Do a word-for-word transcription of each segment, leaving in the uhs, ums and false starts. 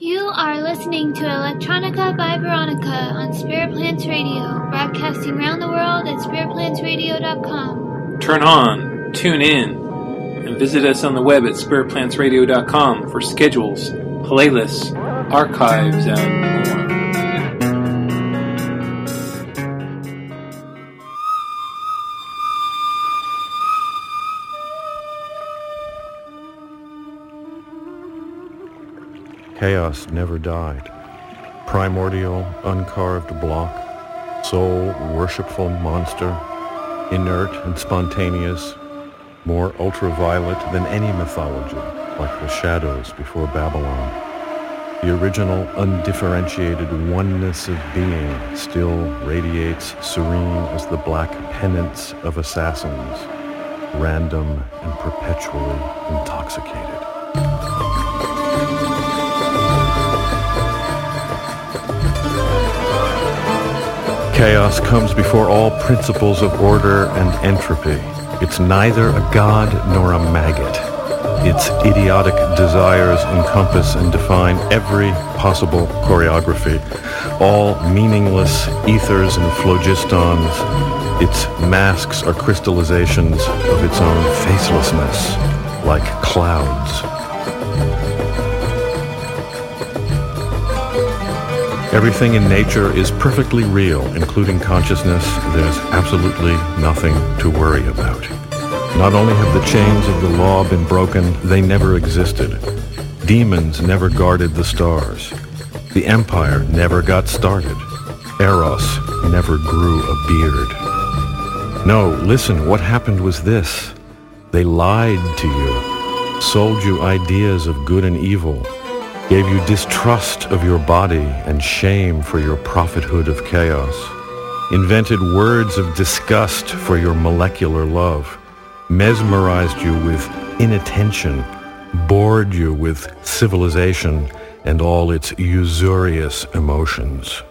You are listening to Electronica by Veronica on Spirit Plants Radio, broadcasting around the world at spirit plants radio dot com. Turn on, tune in, and visit us on the web at spirit plants radio dot com for schedules, playlists, archives, and more. Chaos never died. Primordial, uncarved block, sole, worshipful monster, inert and spontaneous, more ultraviolet than any mythology, like the shadows before Babylon. The original, undifferentiated oneness of being still radiates serene as the black penance of assassins, random and perpetually intoxicated. Chaos comes before all principles of order and entropy. It's neither a god nor a maggot. Its idiotic desires encompass and define every possible choreography, all meaningless ethers and phlogistons. Its masks are crystallizations of its own facelessness, like clouds. Everything in nature is perfectly real, including consciousness. There's absolutely nothing to worry about. Not only have the chains of the law been broken, they never existed. Demons never guarded the stars. The empire never got started. Eros never grew a beard. No, listen, what happened was this. They lied to you, sold you ideas of good and evil, gave you distrust of your body and shame for your prophethood of chaos, invented words of disgust for your molecular love, mesmerized you with inattention, bored you with civilization and all its usurious emotions.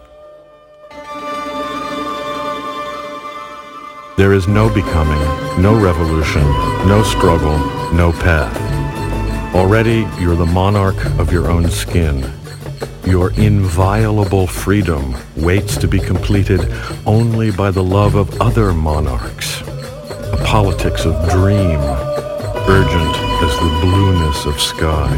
There is no becoming, no revolution, no struggle, no path. Already, you're the monarch of your own skin. Your inviolable freedom waits to be completed only by the love of other monarchs. A politics of dream, urgent as the blueness of sky.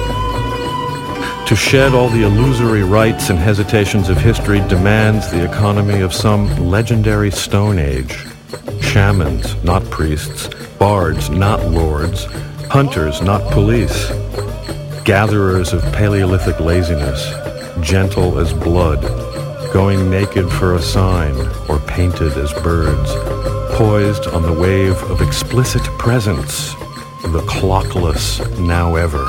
To shed all the illusory rights and hesitations of history demands the economy of some legendary Stone Age. Shamans, not priests, bards, not lords, hunters, not police, gatherers of Paleolithic laziness, gentle as blood, going naked for a sign or painted as birds, poised on the wave of explicit presence, the clockless now ever.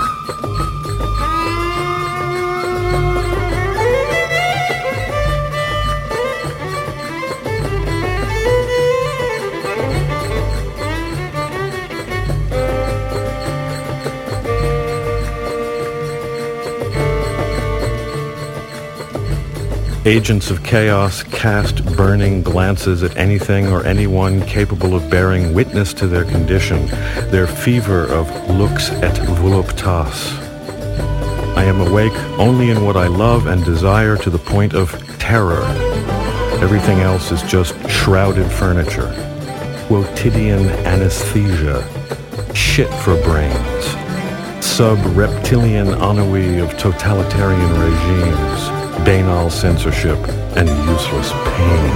Agents of chaos cast burning glances at anything or anyone capable of bearing witness to their condition, their fever of lux et voluptas. I am awake only in what I love and desire to the point of terror. Everything else is just shrouded furniture, quotidian anesthesia, shit for brains, sub-reptilian ennui of totalitarian regimes, banal censorship, and useless pain.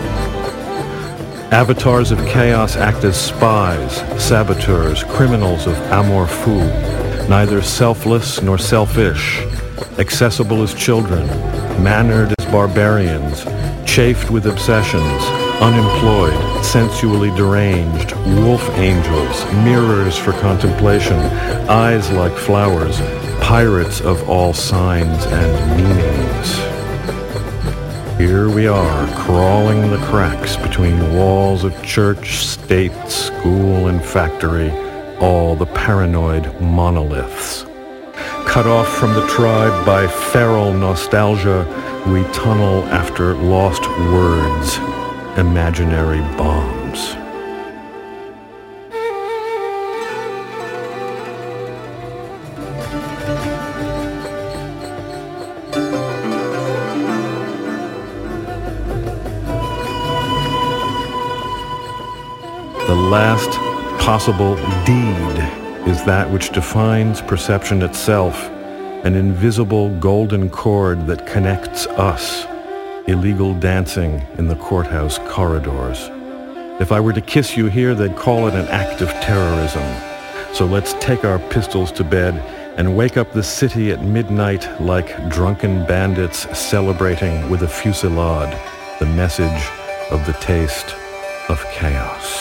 Avatars of chaos act as spies, saboteurs, criminals of amour fou, neither selfless nor selfish, accessible as children, mannered as barbarians, chafed with obsessions, unemployed, sensually deranged, wolf angels, mirrors for contemplation, eyes like flowers, pirates of all signs and meanings. Here we are, crawling the cracks between walls of church, state, school, and factory, all the paranoid monoliths. Cut off from the tribe by feral nostalgia, we tunnel after lost words, imaginary bombs. last possible deed is that which defines perception itself, an invisible golden cord that connects us, illegal dancing in the courthouse corridors. If I were to kiss you here, they'd call it an act of terrorism. So let's take our pistols to bed and wake up the city at midnight like drunken bandits celebrating with a fusillade the message of the taste of chaos.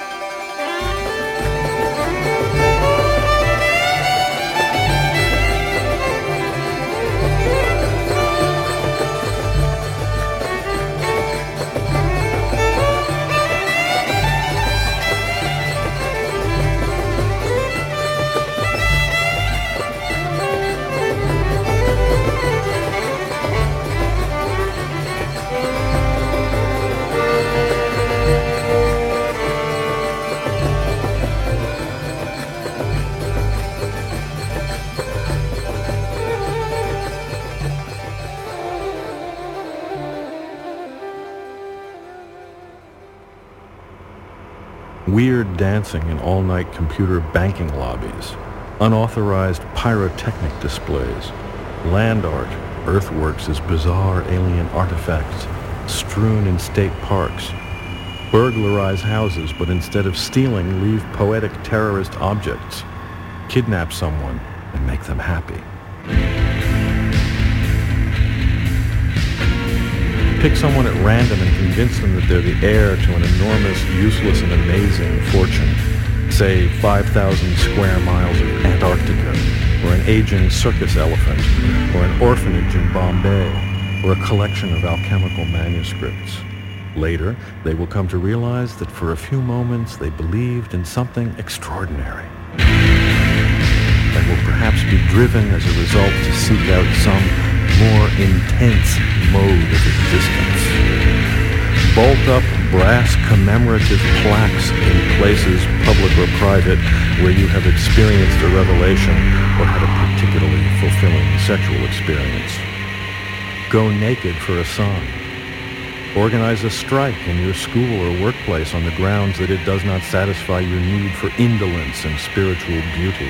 Weird dancing in all-night computer banking lobbies, unauthorized pyrotechnic displays, land art, earthworks as bizarre alien artifacts strewn in state parks, burglarize houses but instead of stealing leave poetic terrorist objects, kidnap someone and make them happy. Pick someone at random and convince them that they're the heir to an enormous, useless, and amazing fortune. Say five thousand square miles of Antarctica, or an aging circus elephant, or an orphanage in Bombay, or a collection of alchemical manuscripts. Later, they will come to realize that for a few moments they believed in something extraordinary. They will perhaps be driven as a result to seek out some more intense mode of existence. Bolt up brass commemorative plaques in places, public or private, where you have experienced a revelation or had a particularly fulfilling sexual experience. Go naked for a sign. Organize a strike in your school or workplace on the grounds that it does not satisfy your need for indolence and spiritual beauty.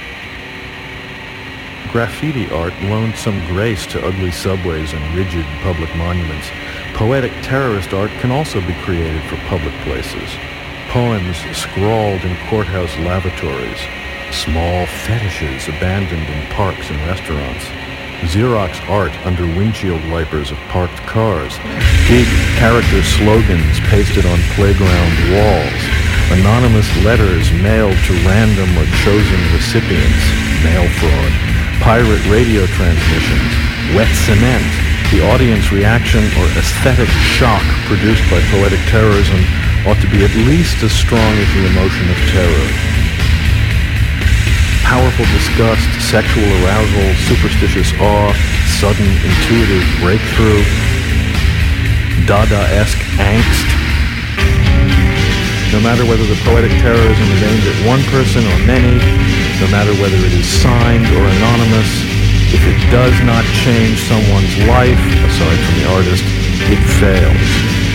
Graffiti art loaned some grace to ugly subways and rigid public monuments. Poetic terrorist art can also be created for public places. Poems scrawled in courthouse lavatories. Small fetishes abandoned in parks and restaurants. Xerox art under windshield wipers of parked cars. Big character slogans pasted on playground walls. Anonymous letters mailed to random or chosen recipients. Mail fraud. Pirate radio transmissions, wet cement, the audience reaction or aesthetic shock produced by poetic terrorism ought to be at least as strong as the emotion of terror. Powerful disgust, sexual arousal, superstitious awe, sudden intuitive breakthrough, Dada-esque angst. No matter whether the poetic terrorism is aimed at one person or many, no matter whether it is signed or anonymous, if it does not change someone's life, aside from the artist, it fails.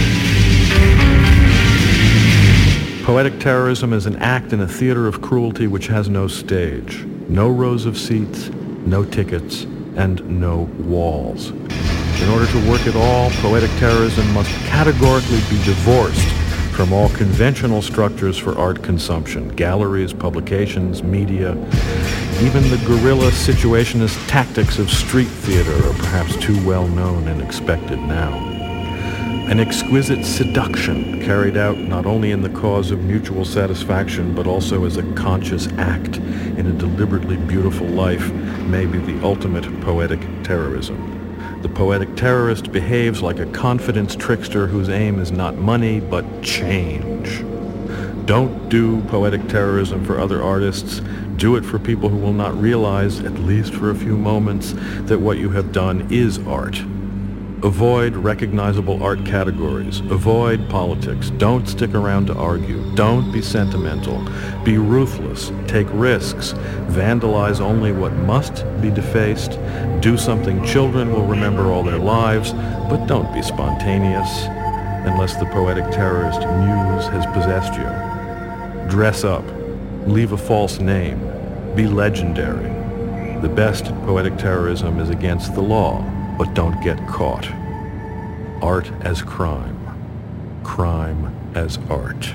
Poetic terrorism is an act in a theater of cruelty which has no stage, no rows of seats, no tickets, and no walls. In order to work at all, poetic terrorism must categorically be divorced from all conventional structures for art consumption, galleries, publications, media. Even the guerrilla situationist tactics of street theater are perhaps too well known and expected now. An exquisite seduction carried out not only in the cause of mutual satisfaction, but also as a conscious act in a deliberately beautiful life may be the ultimate poetic terrorism. The poetic terrorist behaves like a confidence trickster whose aim is not money, but change. Don't do poetic terrorism for other artists. Do it for people who will not realize, at least for a few moments, that what you have done is art. Avoid recognizable art categories. Avoid politics. Don't stick around to argue. Don't be sentimental. Be ruthless. Take risks. Vandalize only what must be defaced. Do something children will remember all their lives, but don't be spontaneous unless the poetic terrorist muse has possessed you. dress up, leave a false name, be legendary. The best poetic terrorism is against the law, but don't get caught. Art as crime, crime as art.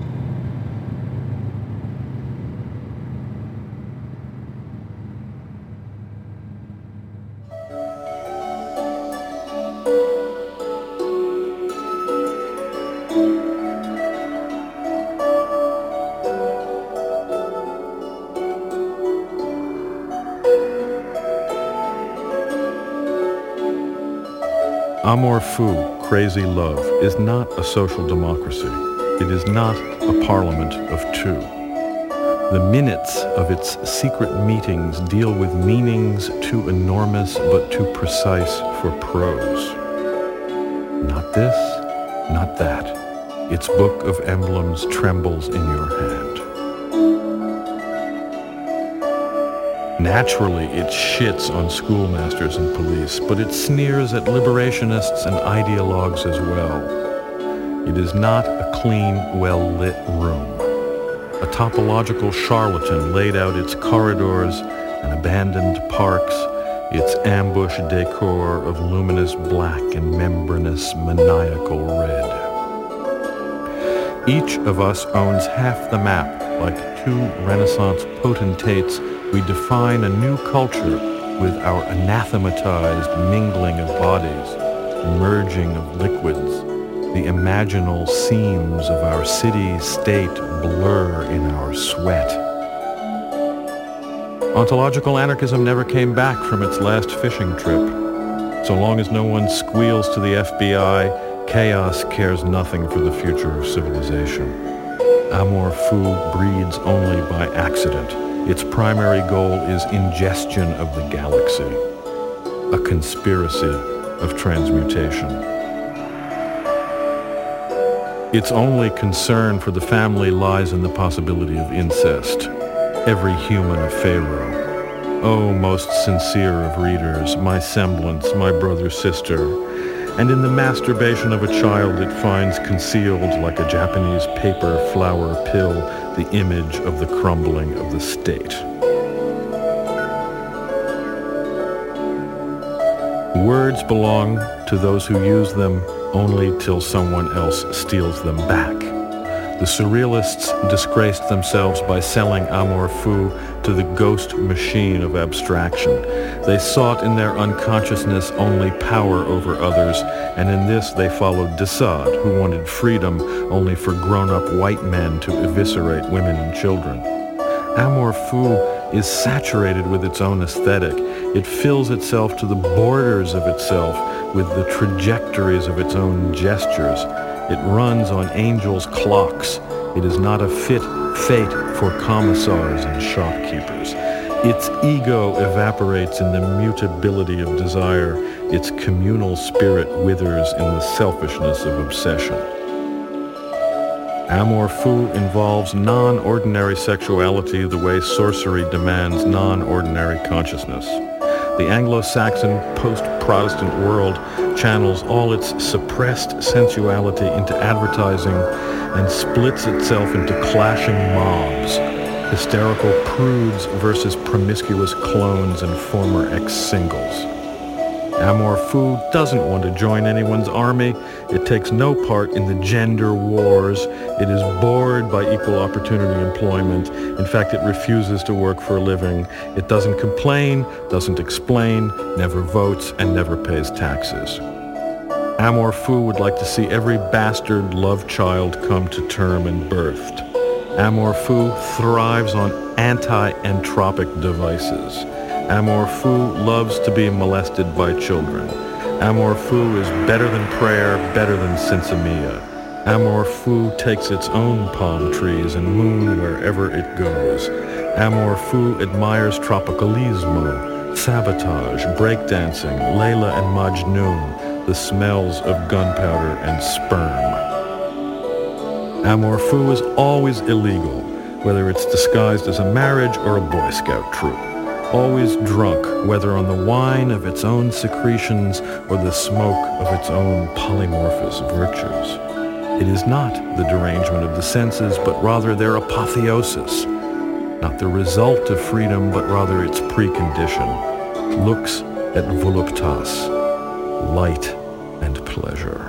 Amour fou, crazy love, is not a social democracy. It is not a parliament of two. The minutes of its secret meetings deal with meanings too enormous but too precise for prose. Not this, not that. Its book of emblems trembles in your hand. Naturally, it shits on schoolmasters and police, but it sneers at liberationists and ideologues as well. It is not a clean, well-lit room. A topological charlatan laid out its corridors and abandoned parks, its ambush decor of luminous black and membranous maniacal red. Each of us owns half the map. Like two Renaissance potentates, we define a new culture with our anathematized mingling of bodies, merging of liquids. The imaginal seams of our city-state blur in our sweat. Ontological anarchism never came back from its last fishing trip. So long as no one squeals to the F B I, chaos cares nothing for the future of civilization. Amour fou breeds only by accident. Its primary goal is ingestion of the galaxy, a conspiracy of transmutation. Its only concern for the family lies in the possibility of incest, every human a pharaoh. Oh, most sincere of readers, my semblance, my brother-sister, and in the masturbation of a child it finds concealed like a Japanese paper flower pill the image of the crumbling of the state. Words belong to those who use them only till someone else steals them back. The surrealists disgraced themselves by selling amour fou to the ghost machine of abstraction. They sought in their unconsciousness only power over others, and in this they followed de Sade, who wanted freedom only for grown-up white men to eviscerate women and children. Amour fou is saturated with its own aesthetic. It fills itself to the borders of itself with the trajectories of its own gestures. It runs on angels' clocks. It is not a fit fate for commissars and shopkeepers. Its ego evaporates in the mutability of desire. Its communal spirit withers in the selfishness of obsession. Amour fou involves non-ordinary sexuality the way sorcery demands non-ordinary consciousness. The Anglo-Saxon post-Protestant world channels all its suppressed sensuality into advertising and splits itself into clashing mobs, hysterical prudes versus promiscuous clones and former ex-singles. Amour fou doesn't want to join anyone's army. It takes no part in the gender wars. It is bored by equal opportunity employment. In fact, it refuses to work for a living. It doesn't complain, doesn't explain, never votes, and never pays taxes. Amour fou would like to see every bastard love child come to term and birthed. Amour fou thrives on anti-entropic devices. Amour fou loves to be molested by children. Amour fou is better than prayer, better than sinsemilla. Amour fou takes its own palm trees and moon wherever it goes. Amour fou admires tropicalismo, sabotage, breakdancing, Layla and Majnun, the smells of gunpowder and sperm. Amour fou is always illegal, whether it's disguised as a marriage or a Boy Scout troop. Always drunk, whether on the wine of its own secretions or the smoke of its own polymorphous virtues. It is not the derangement of the senses, but rather their apotheosis. Not the result of freedom, but rather its precondition. Looks at voluptas, light and pleasure.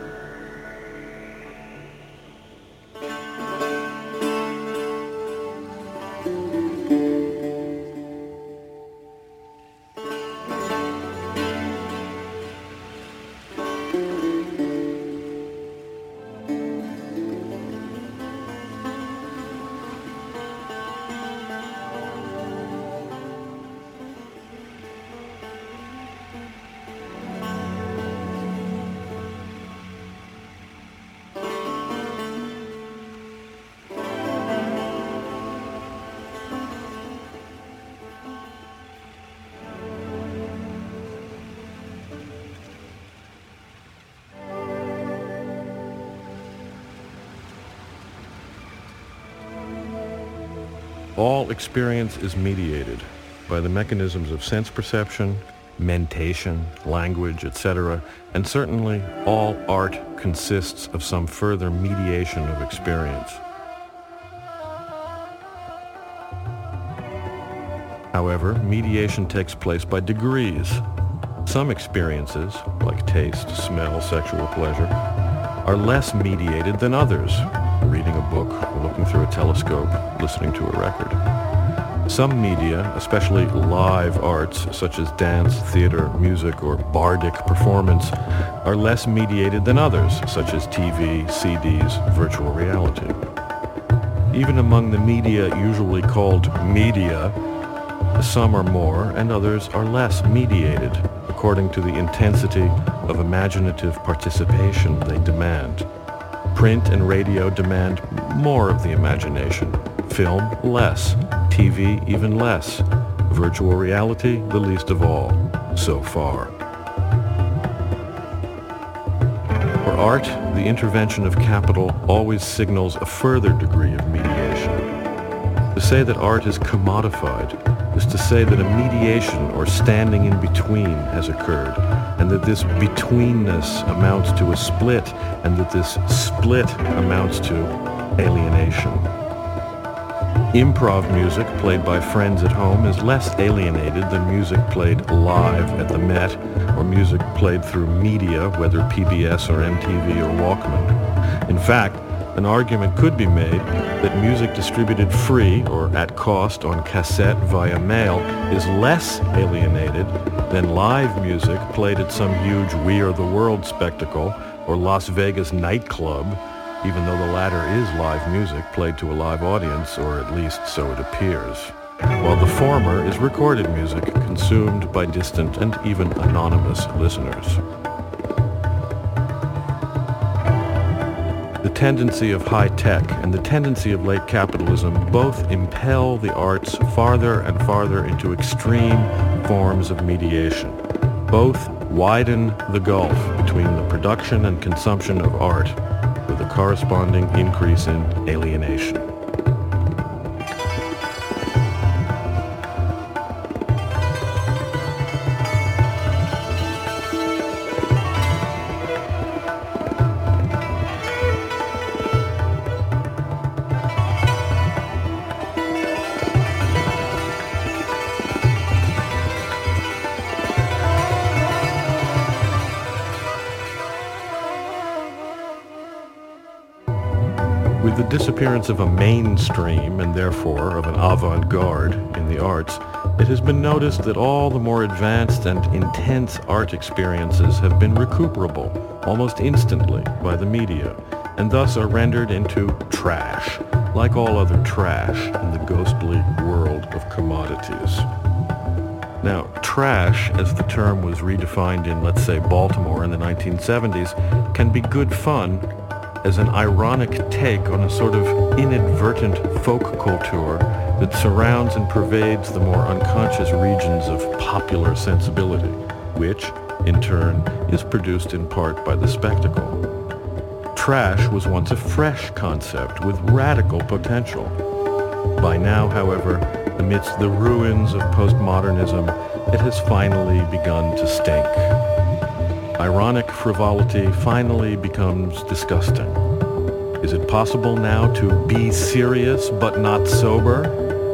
All experience is mediated by the mechanisms of sense perception, mentation, language, et cetera, and certainly all art consists of some further mediation of experience. However, mediation takes place by degrees. Some experiences, like taste, smell, sexual pleasure, are less mediated than others. Reading a book, looking through a telescope, listening to a record. Some media, especially live arts such as dance, theater, music, or bardic performance, are less mediated than others, such as T V, C Ds, virtual reality. Even among the media usually called media, some are more and others are less mediated, according to the intensity of imaginative participation they demand. Print and radio demand more of the imagination, film less, T V even less, virtual reality the least of all, so far. For art, the intervention of capital always signals a further degree of mediation. To say that art is commodified is to say that a mediation or standing in between has occurred, and that this betweenness amounts to a split, and that this split amounts to alienation. Improv music played by friends at home is less alienated than music played live at the Met, or music played through media, whether P B S or M T V or Walkman. In fact, an argument could be made that music distributed free or at cost on cassette via mail is less alienated than live music played at some huge We Are the World spectacle or Las Vegas nightclub, even though the latter is live music played to a live audience, or at least so it appears, while the former is recorded music consumed by distant and even anonymous listeners. The tendency of high tech and the tendency of late capitalism both impel the arts farther and farther into extreme forms of mediation. Both widen the gulf between the production and consumption of art, with a corresponding increase in alienation. With the disappearance of a mainstream, and therefore of an avant-garde in the arts, it has been noticed that all the more advanced and intense art experiences have been recuperable almost instantly by the media, and thus are rendered into trash, like all other trash in the ghostly world of commodities. Now, trash, as the term was redefined in, let's say, Baltimore in the nineteen seventies, can be good fun as an ironic take on a sort of inadvertent folk culture that surrounds and pervades the more unconscious regions of popular sensibility, which, in turn, is produced in part by the spectacle. Trash was once a fresh concept with radical potential. By now, however, amidst the ruins of postmodernism, it has finally begun to stink. Ironic frivolity finally becomes disgusting. Is it possible now to be serious but not sober?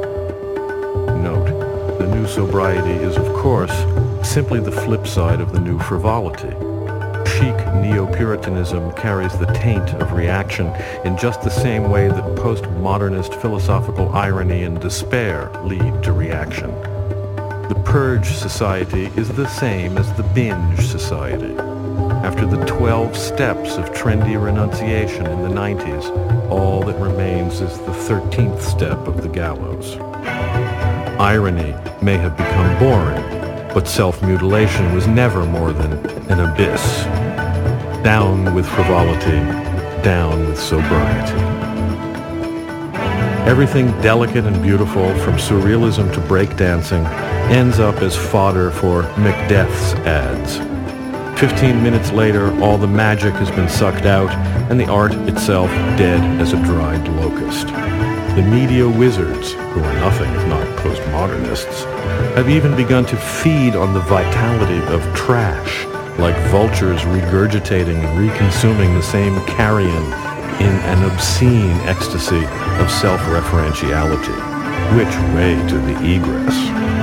Note, the new sobriety is, of course, simply the flip side of the new frivolity. Chic neo-Puritanism carries the taint of reaction in just the same way that postmodernist philosophical irony and despair lead to reaction. The purge society is the same as the binge society. After the twelve steps of trendy renunciation in the nineties, all that remains is the thirteenth step of the gallows. Irony may have become boring, but self-mutilation was never more than an abyss. Down with frivolity, down with sobriety. Everything delicate and beautiful, from surrealism to breakdancing, ends up as fodder for McDeath's ads. Fifteen minutes later, all the magic has been sucked out, and the art itself dead as a dried locust. The media wizards, who are nothing if not postmodernists, have even begun to feed on the vitality of trash, like vultures regurgitating and reconsuming the same carrion in an obscene ecstasy of self-referentiality. Which way to the egress?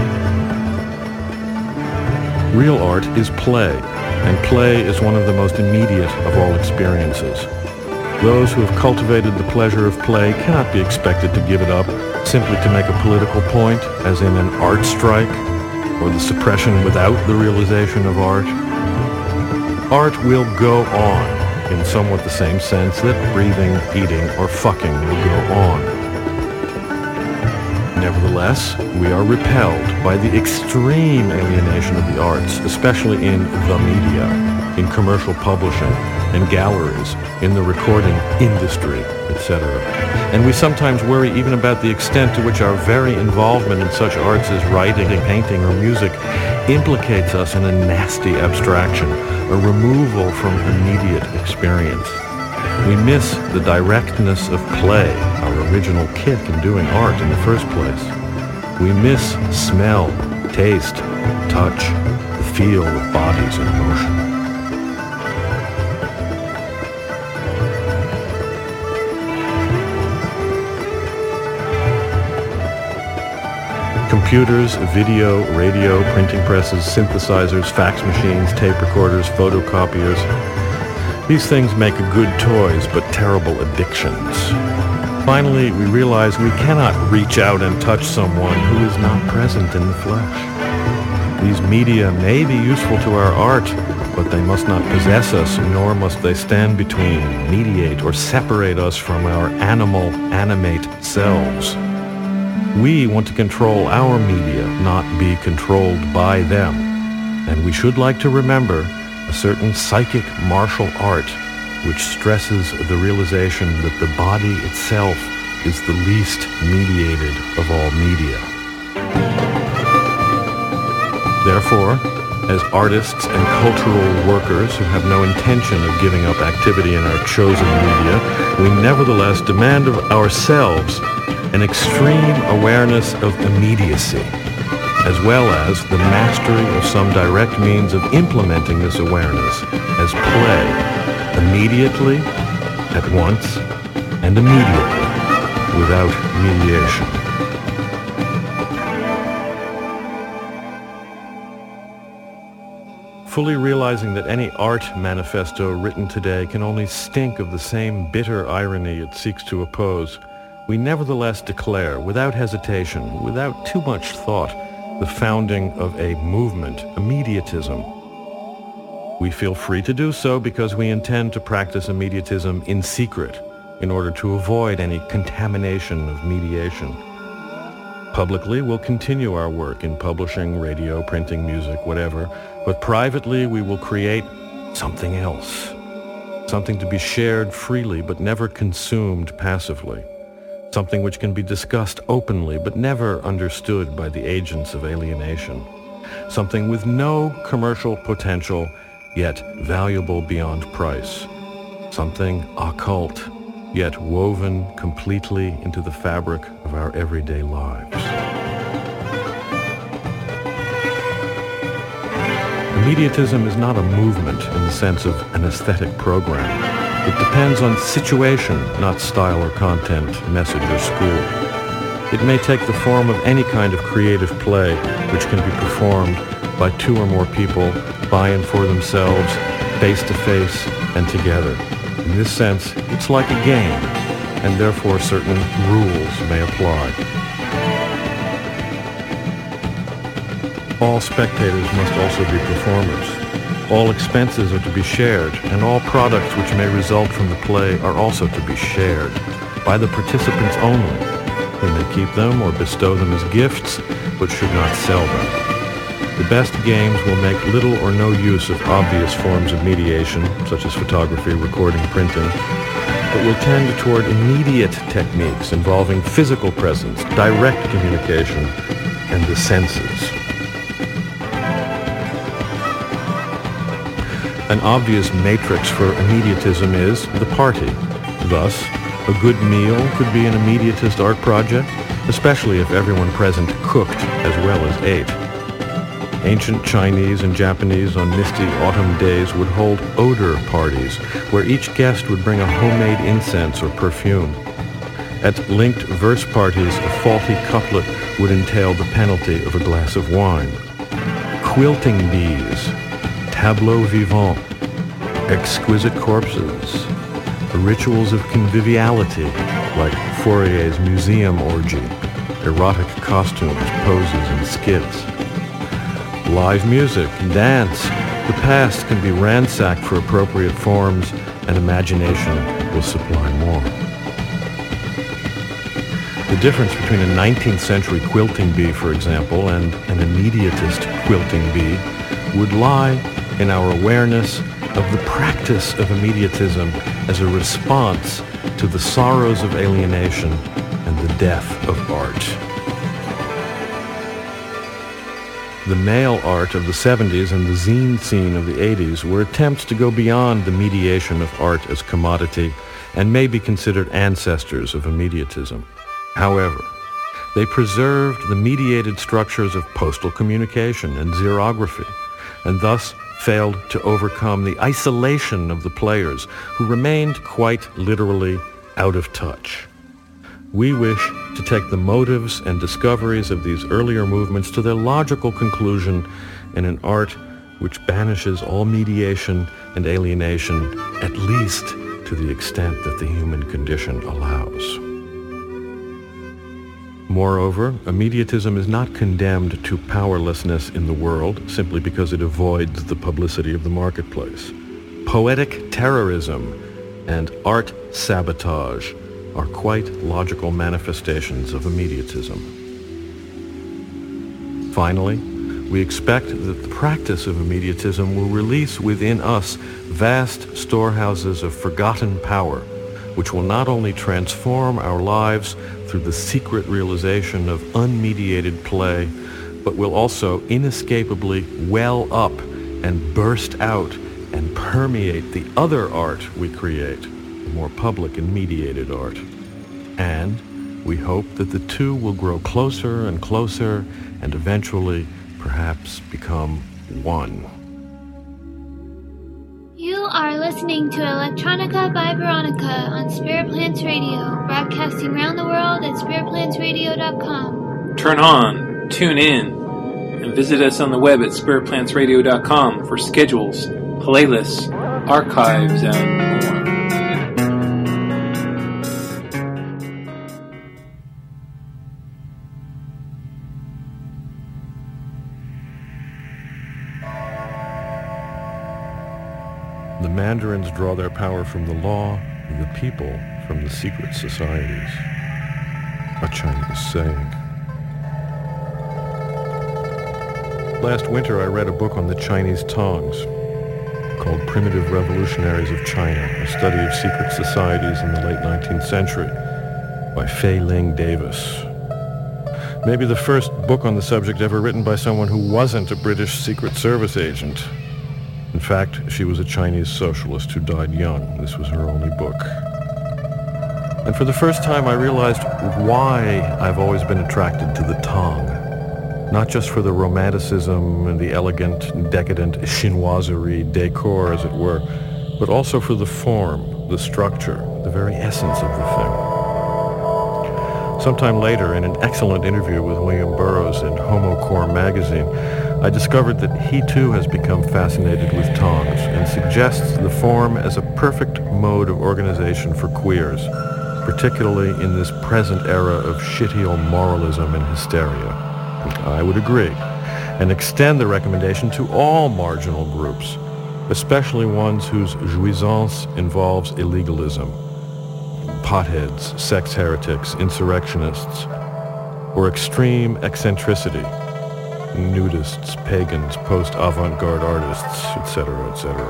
Real art is play, and play is one of the most immediate of all experiences. Those who have cultivated the pleasure of play cannot be expected to give it up simply to make a political point, as in an art strike, or the suppression without the realization of art. Art will go on, in somewhat the same sense that breathing, eating, or fucking will go on. Nevertheless, we are repelled by the extreme alienation of the arts, especially in the media, in commercial publishing, in galleries, in the recording industry, et cetera. And we sometimes worry even about the extent to which our very involvement in such arts as writing, painting, or music implicates us in a nasty abstraction, a removal from immediate experience. We miss the directness of play, our original kick in doing art in the first place. We miss smell, taste, touch, the feel of bodies in motion. Computers, video, radio, printing presses, synthesizers, fax machines, tape recorders, photocopiers. These things make good toys, but terrible addictions. Finally, we realize we cannot reach out and touch someone who is not present in the flesh. These media may be useful to our art, but they must not possess us, nor must they stand between, mediate, or separate us from our animal, animate selves. We want to control our media, not be controlled by them. And we should like to remember a certain psychic martial art which stresses the realization that the body itself is the least mediated of all media. Therefore, as artists and cultural workers who have no intention of giving up activity in our chosen media, we nevertheless demand of ourselves an extreme awareness of immediacy, as well as the mastery of some direct means of implementing this awareness as play, immediately, at once, and immediately, without mediation. Fully realizing that any art manifesto written today can only stink of the same bitter irony it seeks to oppose, we nevertheless declare, without hesitation, without too much thought, the founding of a movement, immediatism. We feel free to do so because we intend to practice immediatism in secret in order to avoid any contamination of mediation. Publicly, we'll continue our work in publishing, radio, printing, music, whatever, but privately we will create something else, something to be shared freely but never consumed passively. Something which can be discussed openly but never understood by the agents of alienation. Something with no commercial potential, yet valuable beyond price. Something occult, yet woven completely into the fabric of our everyday lives. Immediatism is not a movement in the sense of an aesthetic program. It depends on situation, not style or content, message or school. It may take the form of any kind of creative play, which can be performed by two or more people, by and for themselves, face-to-face and together. In this sense, it's like a game, and therefore certain rules may apply. All spectators must also be performers. All expenses are to be shared, and all products which may result from the play are also to be shared, by the participants only. They may keep them or bestow them as gifts, but should not sell them. The best games will make little or no use of obvious forms of mediation, such as photography, recording, printing, but will tend toward immediate techniques involving physical presence, direct communication, and the senses. An obvious matrix for immediatism is the party. Thus, a good meal could be an immediatist art project, especially if everyone present cooked as well as ate. Ancient Chinese and Japanese on misty autumn days would hold odor parties, where each guest would bring a homemade incense or perfume. At linked verse parties, a faulty couplet would entail the penalty of a glass of wine. Quilting bees, tableaux vivants, exquisite corpses, rituals of conviviality, like Fourier's museum orgy, erotic costumes, poses, and skits. Live music, dance. The past can be ransacked for appropriate forms, and imagination will supply more. The difference between a nineteenth century quilting bee, for example, and an immediatist quilting bee would lie in our awareness of the practice of immediatism as a response to the sorrows of alienation and the death of art. The male art of the seventies and the zine scene of the eighties were attempts to go beyond the mediation of art as commodity and may be considered ancestors of immediatism. However, they preserved the mediated structures of postal communication and xerography, and thus failed to overcome the isolation of the players, who remained quite literally out of touch. We wish to take the motives and discoveries of these earlier movements to their logical conclusion in an art which banishes all mediation and alienation, at least to the extent that the human condition allows. Moreover, immediatism is not condemned to powerlessness in the world simply because it avoids the publicity of the marketplace. Poetic terrorism and art sabotage are quite logical manifestations of immediatism. Finally, we expect that the practice of immediatism will release within us vast storehouses of forgotten power, which will not only transform our lives through the secret realization of unmediated play, but will also inescapably well up and burst out and permeate the other art we create, the more public and mediated art. And we hope that the two will grow closer and closer and eventually perhaps become one. You are listening to Electronica by Veronica on Spirit Plants Radio, broadcasting around the world at spirit plants radio dot com. Turn on, tune in, and visit us on the web at spirit plants radio dot com for schedules, playlists, archives, and more. The Mandarins draw their power from the law, and the people from the secret societies. A Chinese saying. Last winter I read a book on the Chinese tongs called Primitive Revolutionaries of China, a study of secret societies in the late nineteenth century by Fei Ling Davis. Maybe the first book on the subject ever written by someone who wasn't a British Secret Service agent. In fact, she was a Chinese socialist who died young. This was her only book. And for the first time I realized why I've always been attracted to the Tong. Not just for the romanticism and the elegant, decadent chinoiserie, decor as it were, but also for the form, the the structure, the very essence of the thing. Sometime later, in an excellent interview with William Burroughs in Homo Core magazine, I discovered that he too has become fascinated with tongs and suggests the form as a perfect mode of organization for queers, particularly in this present era of shitty-old moralism and hysteria. I would agree, and extend the recommendation to all marginal groups, especially ones whose jouissance involves illegalism. Potheads, sex heretics, insurrectionists, or extreme eccentricity, nudists, pagans, post-avant-garde artists, et cetera, et cetera.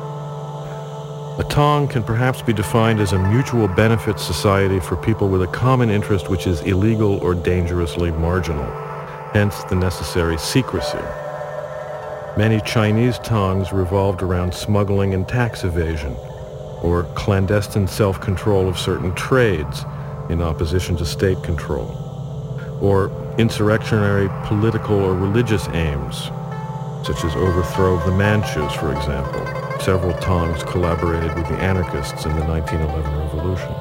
A tong can perhaps be defined as a mutual benefit society for people with a common interest which is illegal or dangerously marginal, hence the necessary secrecy. Many Chinese tongs revolved around smuggling and tax evasion, or clandestine self-control of certain trades in opposition to state control, or insurrectionary political or religious aims, such as overthrow of the Manchus, for example. Several tongs collaborated with the anarchists in the nineteen eleven revolution.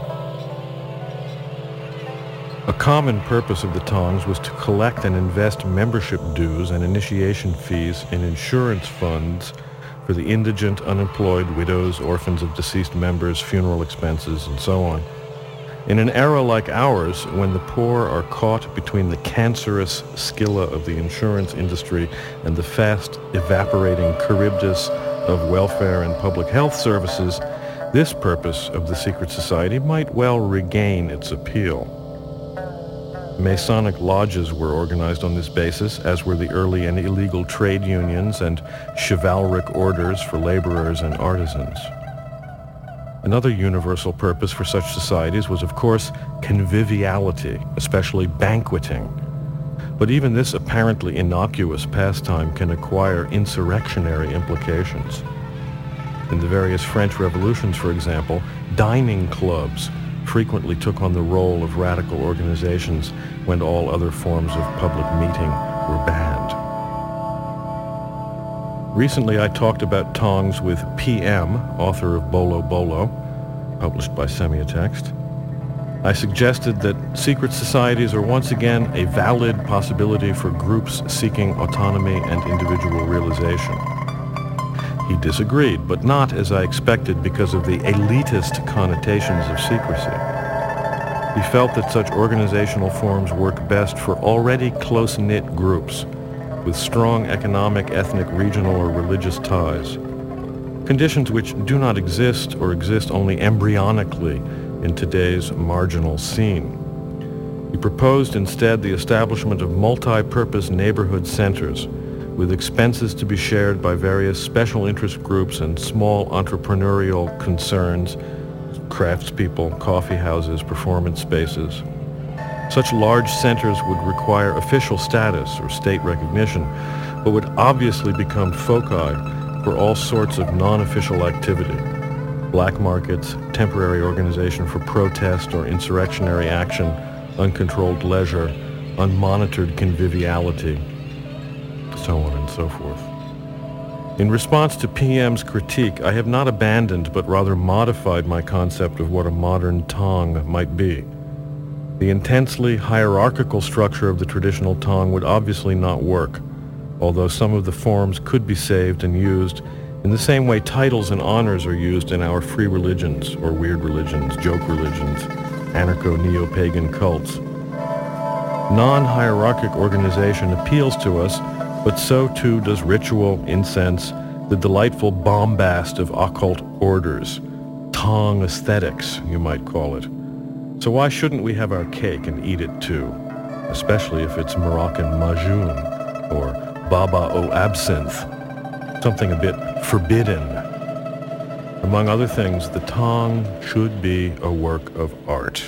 A common purpose of the tongs was to collect and invest membership dues and initiation fees in insurance funds for the indigent, unemployed, widows, orphans of deceased members, funeral expenses, and so on. In an era like ours, when the poor are caught between the cancerous scylla of the insurance industry and the fast evaporating Charybdis of welfare and public health services, this purpose of the secret society might well regain its appeal. Masonic lodges were organized on this basis, as were the early and illegal trade unions and chivalric orders for laborers and artisans. Another universal purpose for such societies was, of course, conviviality, especially banqueting. But even this apparently innocuous pastime can acquire insurrectionary implications. In the various French revolutions, for example, dining clubs frequently took on the role of radical organizations when all other forms of public meeting were banned. Recently I talked about tongs with P M, author of Bolo Bolo, published by Semiotext. I suggested that secret societies are once again a valid possibility for groups seeking autonomy and individual realization. He disagreed, but not as I expected because of the elitist connotations of secrecy. He felt that such organizational forms work best for already close-knit groups with strong economic, ethnic, regional, or religious ties, conditions which do not exist or exist only embryonically in today's marginal scene. He proposed instead the establishment of multi-purpose neighborhood centers with expenses to be shared by various special interest groups and small entrepreneurial concerns, craftspeople, coffee houses, performance spaces. Such large centers would require official status or state recognition, but would obviously become foci for all sorts of non-official activity. Black markets, temporary organization for protest or insurrectionary action, uncontrolled leisure, unmonitored conviviality, so on and so forth. In response to P M's critique, I have not abandoned but rather modified my concept of what a modern tong might be. The intensely hierarchical structure of the traditional tong would obviously not work, although some of the forms could be saved and used in the same way titles and honors are used in our free religions or weird religions, joke religions, anarcho-neo-pagan cults. Non-hierarchic organization appeals to us, but so too does ritual, incense, the delightful bombast of occult orders, tong aesthetics, you might call it. So why shouldn't we have our cake and eat it too, especially if it's Moroccan majoun or baba o absinthe, something a bit forbidden. Among other things, the tong should be a work of art.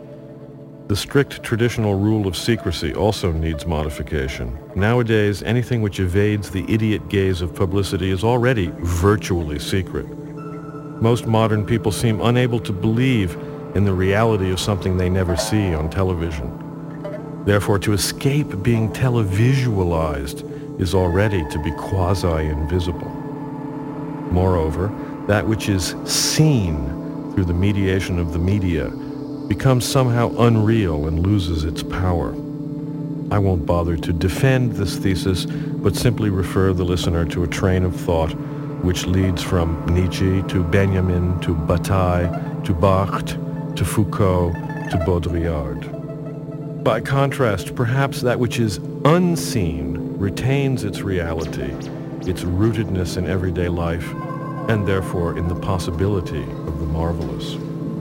The strict traditional rule of secrecy also needs modification. Nowadays, anything which evades the idiot gaze of publicity is already virtually secret. Most modern people seem unable to believe in the reality of something they never see on television. Therefore, to escape being televisualized is already to be quasi-invisible. Moreover, that which is seen through the mediation of the media, becomes somehow unreal and loses its power. I won't bother to defend this thesis, but simply refer the listener to a train of thought which leads from Nietzsche to Benjamin to Bataille to Barthes to Foucault to Baudrillard. By contrast, perhaps that which is unseen retains its reality, its rootedness in everyday life, and therefore in the possibility of the marvelous.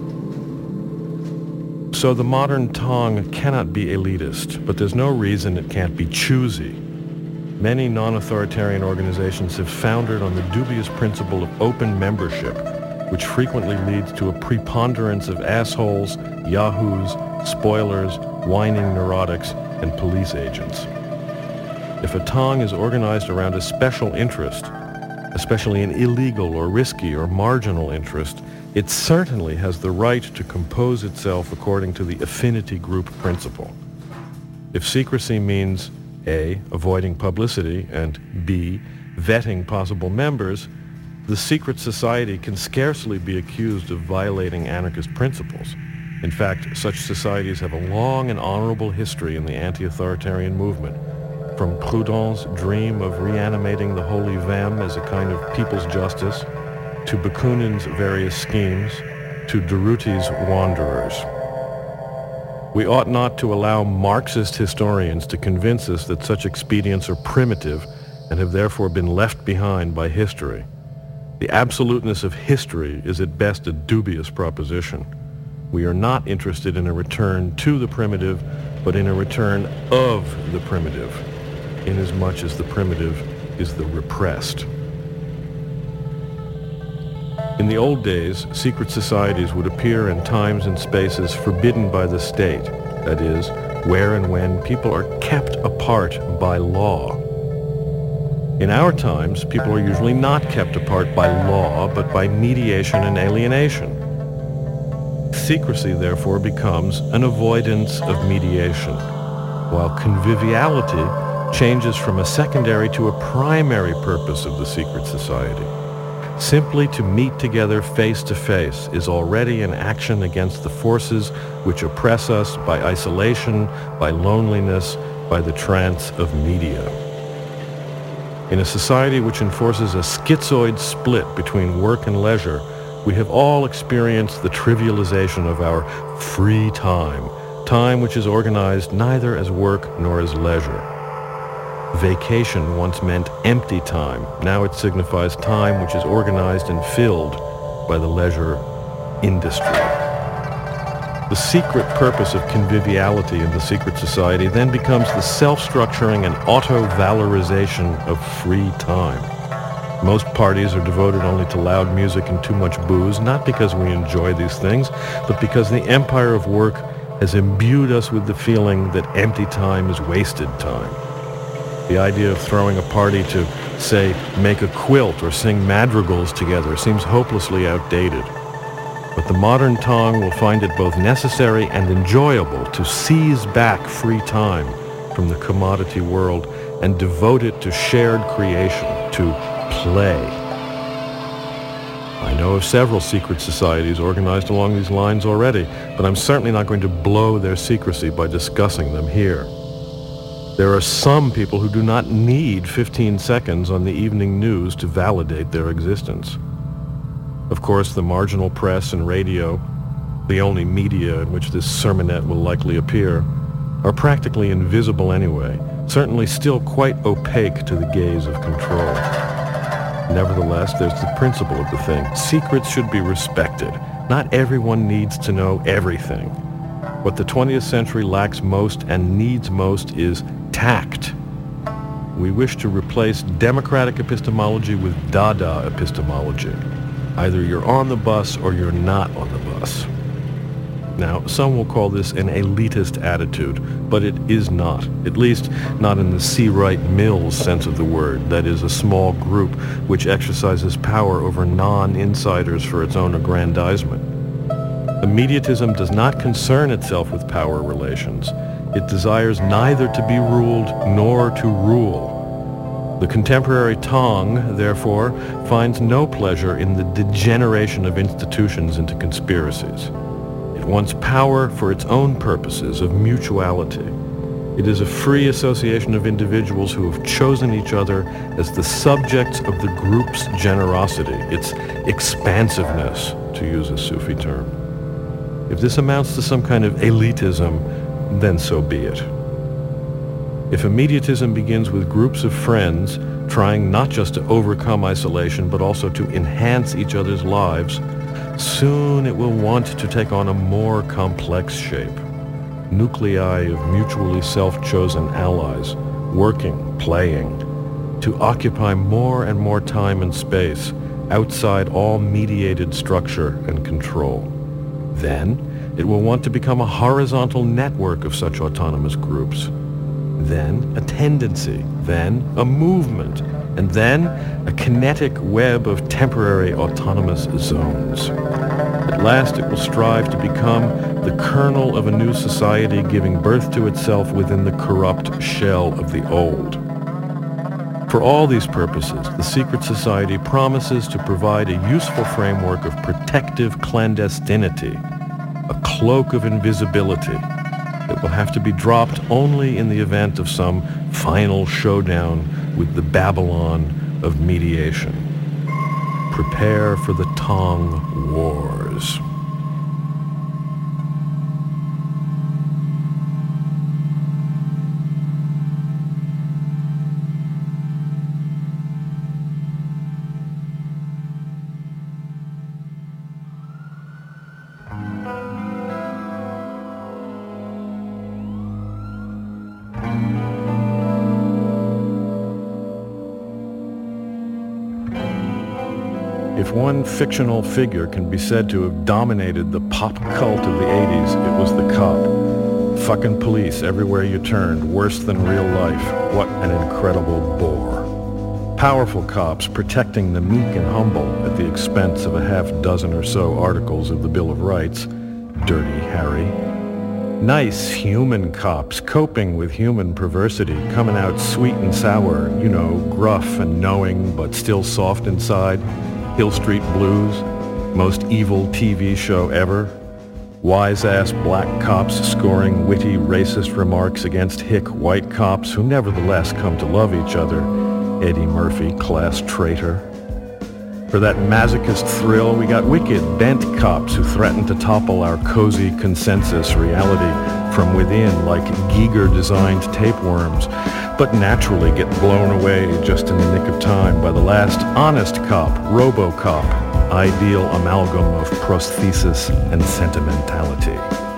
So the modern tongue cannot be elitist, but there's no reason it can't be choosy. Many non-authoritarian organizations have foundered on the dubious principle of open membership, which frequently leads to a preponderance of assholes, yahoos, spoilers, whining neurotics, and police agents. If a tongue is organized around a special interest, especially an illegal or risky or marginal interest, it certainly has the right to compose itself according to the affinity group principle. If secrecy means A, avoiding publicity, and B, vetting possible members, the secret society can scarcely be accused of violating anarchist principles. In fact, such societies have a long and honorable history in the anti-authoritarian movement, from Proudhon's dream of reanimating the Holy Vem as a kind of people's justice, to Bakunin's various schemes, to Durruti's wanderers. We ought not to allow Marxist historians to convince us that such expedients are primitive and have therefore been left behind by history. The absoluteness of history is at best a dubious proposition. We are not interested in a return to the primitive, but in a return of the primitive, inasmuch as the primitive is the repressed. In the old days, secret societies would appear in times and spaces forbidden by the state, that is, where and when people are kept apart by law. In our times, people are usually not kept apart by law, but by mediation and alienation. Secrecy, therefore, becomes an avoidance of mediation, while conviviality changes from a secondary to a primary purpose of the secret society. Simply to meet together face to face is already an action against the forces which oppress us by isolation, by loneliness, by the trance of media. In a society which enforces a schizoid split between work and leisure, we have all experienced the trivialization of our free time, time which is organized neither as work nor as leisure. Vacation once meant empty time. Now it signifies time which is organized and filled by the leisure industry. The secret purpose of conviviality in the secret society then becomes the self-structuring and auto-valorization of free time. Most parties are devoted only to loud music and too much booze, not because we enjoy these things, but because the empire of work has imbued us with the feeling that empty time is wasted time. The idea of throwing a party to, say, make a quilt or sing madrigals together seems hopelessly outdated. But the modern tongue will find it both necessary and enjoyable to seize back free time from the commodity world and devote it to shared creation, to play. I know of several secret societies organized along these lines already, but I'm certainly not going to blow their secrecy by discussing them here. There are some people who do not need fifteen seconds on the evening news to validate their existence. Of course, the marginal press and radio, the only media in which this sermonette will likely appear, are practically invisible anyway, certainly still quite opaque to the gaze of control. Nevertheless, there's the principle of the thing. Secrets should be respected. Not everyone needs to know everything. What the twentieth century lacks most and needs most is tact. We wish to replace democratic epistemology with Dada epistemology. Either you're on the bus or you're not on the bus. Now, some will call this an elitist attitude, but it is not, at least not in the C. Wright Mills sense of the word, that is, a small group which exercises power over non-insiders for its own aggrandizement. Immediatism does not concern itself with power relations. It desires neither to be ruled nor to rule. The contemporary Tong, therefore, finds no pleasure in the degeneration of institutions into conspiracies. It wants power for its own purposes of mutuality. It is a free association of individuals who have chosen each other as the subjects of the group's generosity, its expansiveness, to use a Sufi term. If this amounts to some kind of elitism, then so be it. If immediatism begins with groups of friends trying not just to overcome isolation but also to enhance each other's lives, soon it will want to take on a more complex shape. Nuclei of mutually self-chosen allies, working, playing, to occupy more and more time and space outside all mediated structure and control. Then it will want to become a horizontal network of such autonomous groups. Then a tendency, then a movement, and then a kinetic web of temporary autonomous zones. At last it will strive to become the kernel of a new society giving birth to itself within the corrupt shell of the old. For all these purposes, the secret society promises to provide a useful framework of protective clandestinity, a cloak of invisibility that will have to be dropped only in the event of some final showdown with the Babylon of mediation. Prepare for the Tong Wars. If one fictional figure can be said to have dominated the pop cult of the eighties, it was the cop. Fucking police everywhere you turned, worse than real life. What an incredible bore. Powerful cops protecting the meek and humble at the expense of a half dozen or so articles of the Bill of Rights. Dirty Harry. Nice human cops coping with human perversity, coming out sweet and sour, you know, gruff and knowing, but still soft inside. Hill Street Blues, most evil T V show ever. Wise-ass black cops scoring witty racist remarks against hick white cops who nevertheless come to love each other. Eddie Murphy, class traitor. For that masochist thrill, we got wicked, bent cops who threaten to topple our cozy consensus reality from within like Giger-designed tapeworms, but naturally get blown away just in the nick of time by the last honest cop, RoboCop, ideal amalgam of prosthesis and sentimentality.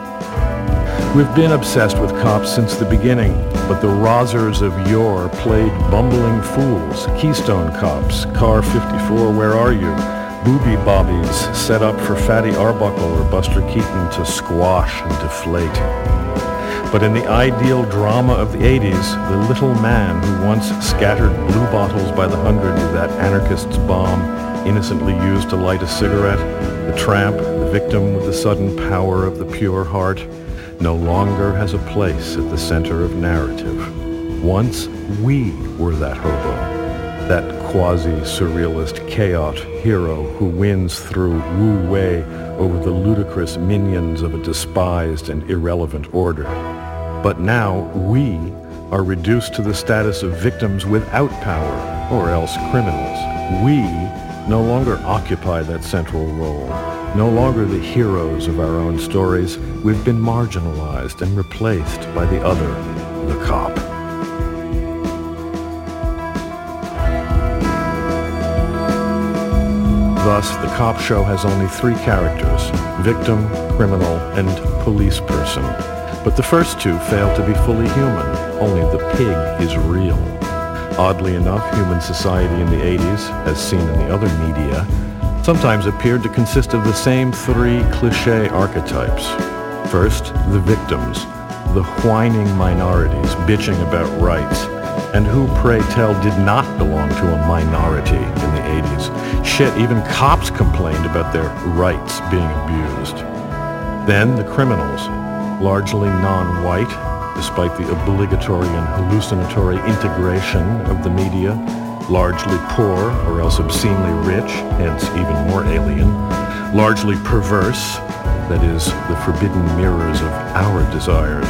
We've been obsessed with cops since the beginning, but the Rozzers of yore played bumbling fools, Keystone Cops, Car fifty-four, Where Are You? Booby Bobbies set up for Fatty Arbuckle or Buster Keaton to squash and deflate. But in the ideal drama of the eighties, the little man who once scattered blue bottles by the hundred with that anarchist's bomb innocently used to light a cigarette, the tramp, the victim with the sudden power of the pure heart, no longer has a place at the center of narrative. Once we were that hobo, that quasi-surrealist chaot hero who wins through wu-wei over the ludicrous minions of a despised and irrelevant order. But now we are reduced to the status of victims without power, or else criminals. We no longer occupy that central role, no longer the heroes of our own stories. We've been marginalized and replaced by the other, the cop. Thus, the cop show has only three characters, victim, criminal, and police person. But the first two fail to be fully human. Only the pig is real. Oddly enough, human society in the eighties, as seen in the other media, sometimes appeared to consist of the same three cliché archetypes. First, the victims, the whining minorities bitching about rights, and who, pray tell, did not belong to a minority in the eighties. Shit, even cops complained about their rights being abused. Then the criminals, largely non-white, despite the obligatory and hallucinatory integration of the media, largely poor or else obscenely rich, hence even more alien, largely perverse, that is, the forbidden mirrors of our desires.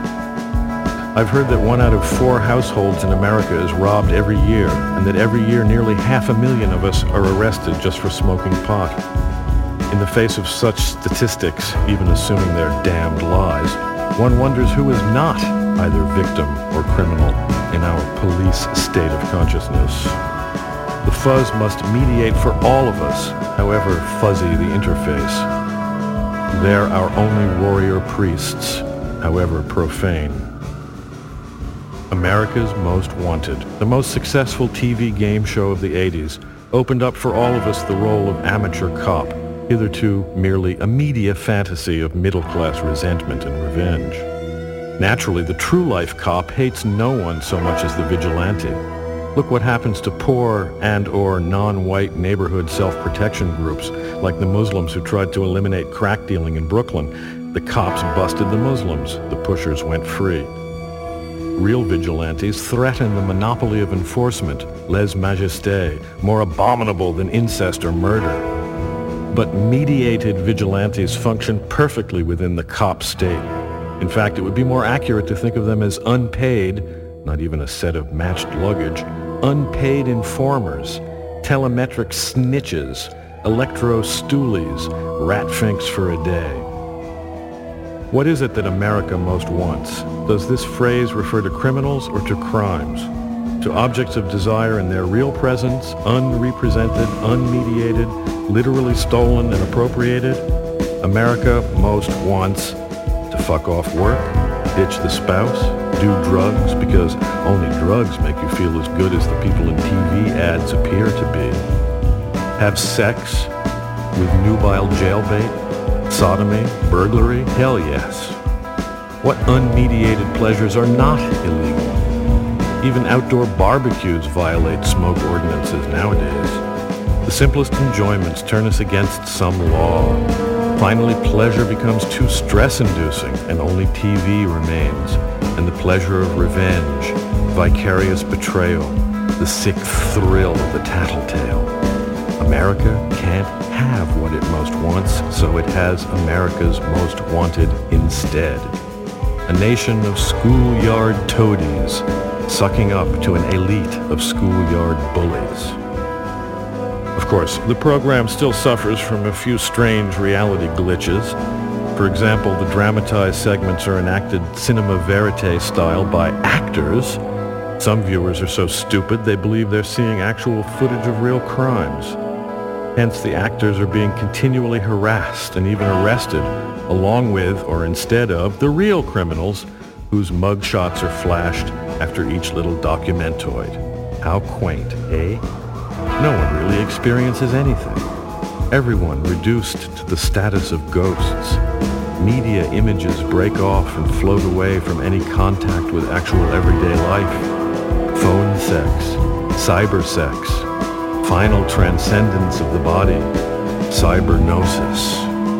I've heard that one out of four households in America is robbed every year, and that every year nearly half a million of us are arrested just for smoking pot. In the face of such statistics, even assuming they're damned lies, one wonders who is not either victim or criminal in our police state of consciousness. The fuzz must mediate for all of us, however fuzzy the interface. They're our only warrior priests, however profane. America's Most Wanted, the most successful T V game show of the eighties, opened up for all of us the role of amateur cop, hitherto merely a media fantasy of middle-class resentment and revenge. Naturally, the true-life cop hates no one so much as the vigilante. Look what happens to poor and or non-white neighborhood self-protection groups, like the Muslims who tried to eliminate crack dealing in Brooklyn. The cops busted the Muslims. The pushers went free. Real vigilantes threaten the monopoly of enforcement, lèse-majesté, more abominable than incest or murder. But mediated vigilantes function perfectly within the cop state. In fact, it would be more accurate to think of them as unpaid, not even a set of matched luggage, unpaid informers, telemetric snitches, electro-stoolies, rat-finks for a day. What is it that America most wants? Does this phrase refer to criminals or to crimes? To objects of desire in their real presence, unrepresented, unmediated, literally stolen and appropriated? America most wants to fuck off work, ditch the spouse, do drugs because only drugs make you feel as good as the people in T V ads appear to be. Have sex with nubile jailbait, sodomy, burglary? Hell yes. What unmediated pleasures are not illegal? Even outdoor barbecues violate smoke ordinances nowadays. The simplest enjoyments turn us against some law. Finally, pleasure becomes too stress-inducing, and only T V remains, and the pleasure of revenge, vicarious betrayal, the sick thrill of the tattletale. America can't have what it most wants, so it has America's Most Wanted instead. A nation of schoolyard toadies, sucking up to an elite of schoolyard bullies. Of course, the program still suffers from a few strange reality glitches. For example, the dramatized segments are enacted cinema verite style by actors. Some viewers are so stupid they believe they're seeing actual footage of real crimes. Hence, the actors are being continually harassed and even arrested, along with, or instead of, the real criminals whose mugshots are flashed after each little documentoid. How quaint, eh? No one really experiences anything. Everyone reduced to the status of ghosts. Media images break off and float away from any contact with actual everyday life. Phone sex, cyber sex, final transcendence of the body, cybergnosis.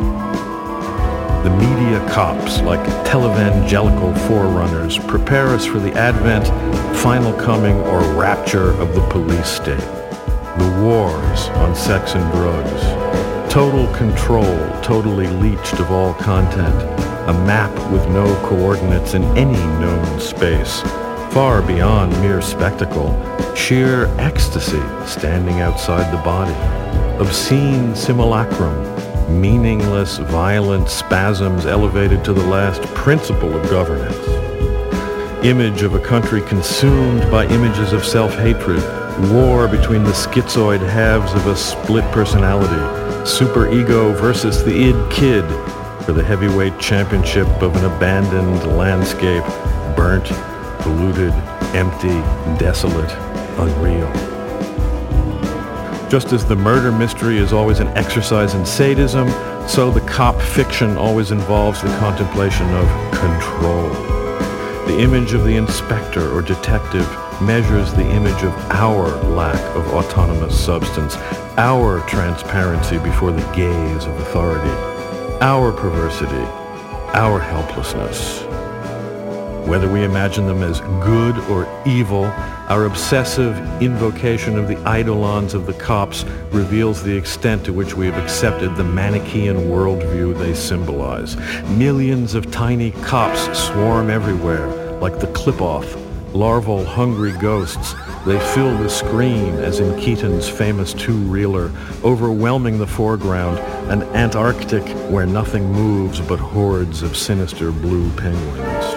The media cops, like televangelical forerunners, prepare us for the advent, final coming, or rapture of the police state. The wars on sex and drugs. Total control, totally leached of all content. A map with no coordinates in any known space. Far beyond mere spectacle. Sheer ecstasy standing outside the body. Obscene simulacrum. Meaningless, violent spasms elevated to the last principle of governance. Image of a country consumed by images of self-hatred. War between the schizoid halves of a split personality. Superego versus the id kid for the heavyweight championship of an abandoned landscape. Burnt, polluted, empty, desolate, unreal. Just as the murder mystery is always an exercise in sadism, so the cop fiction always involves the contemplation of control. The image of the inspector or detective measures the image of our lack of autonomous substance, our transparency before the gaze of authority, our perversity, our helplessness. Whether we imagine them as good or evil, our obsessive invocation of the eidolons of the cops reveals the extent to which we have accepted the Manichaean worldview they symbolize. Millions of tiny cops swarm everywhere, like the clip-off, larval, hungry ghosts. They fill the screen, as in Keaton's famous two-reeler, overwhelming the foreground, an Antarctic where nothing moves but hordes of sinister blue penguins.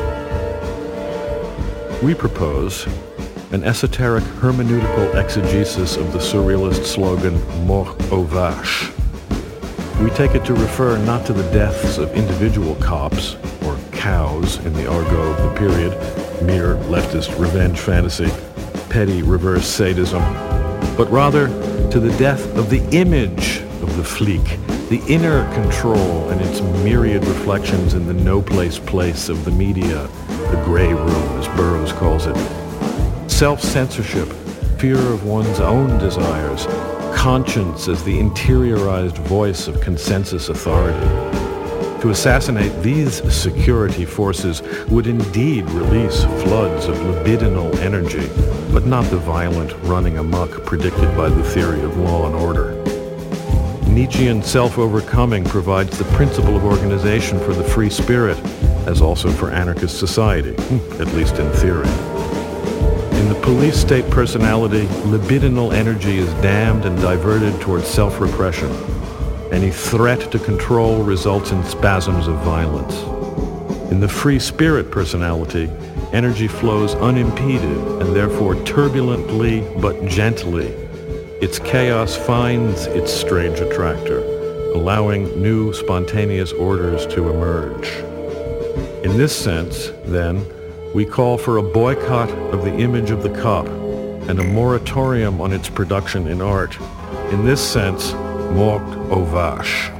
We propose an esoteric hermeneutical exegesis of the surrealist slogan, Mort aux vaches. We take it to refer not to the deaths of individual cops, or cows in the argot of the period, mere leftist revenge fantasy, petty reverse sadism, but rather to the death of the image of the flic, the inner control and its myriad reflections in the no-place place of the media, the gray room, as Burroughs calls it. Self-censorship, fear of one's own desires, conscience as the interiorized voice of consensus authority. To assassinate these security forces would indeed release floods of libidinal energy, but not the violent running amok predicted by the theory of law and order. Nietzschean self-overcoming provides the principle of organization for the free spirit, as also for anarchist society, at least in theory. In the police state personality, libidinal energy is damned and diverted towards self-repression. Any threat to control results in spasms of violence. In the free spirit personality, energy flows unimpeded and therefore turbulently but gently. Its chaos finds its strange attractor, allowing new spontaneous orders to emerge. In this sense, then, we call for a boycott of the image of the cop and a moratorium on its production in art. In this sense, Mort aux vaches.